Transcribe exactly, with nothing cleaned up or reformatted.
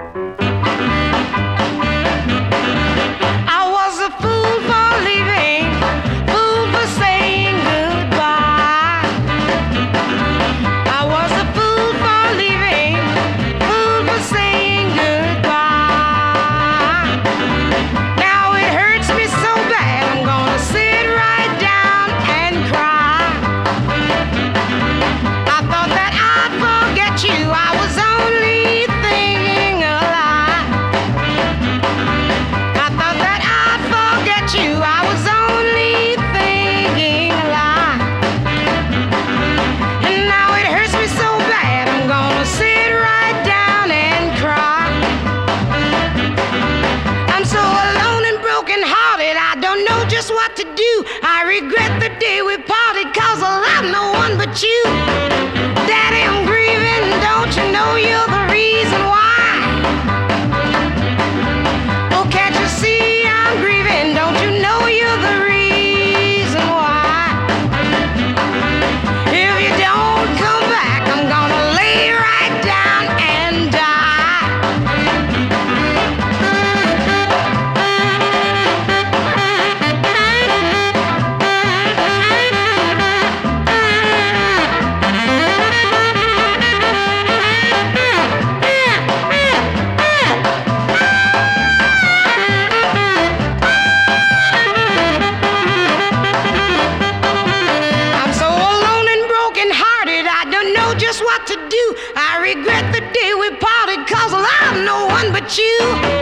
I was a fool for leaving, fool for saying goodbye. I was a fool for leaving, fool for saying goodbye. Now it hurts me so bad, I'm gonna sit right down and cry. I thought that I'd forget you, I was only thinking a lie. I thought that I'd forget you, I was only thinking a lie. And now it hurts me so bad, I'm gonna sit right down and cry. I'm so alone and broken hearted, I don't know just what to do. I regret the day we parted, cause I love no one but you. Daddy, I'm grieving, don't you know you're the reason why? Oh, can't you see I'm grieving, don't you know you're the reason why? If you don't come back, I'm gonna lay right down and die. I'm so alone and broken hearted, I don't know just what to do. I regret the day we parted, cause I love no one but you.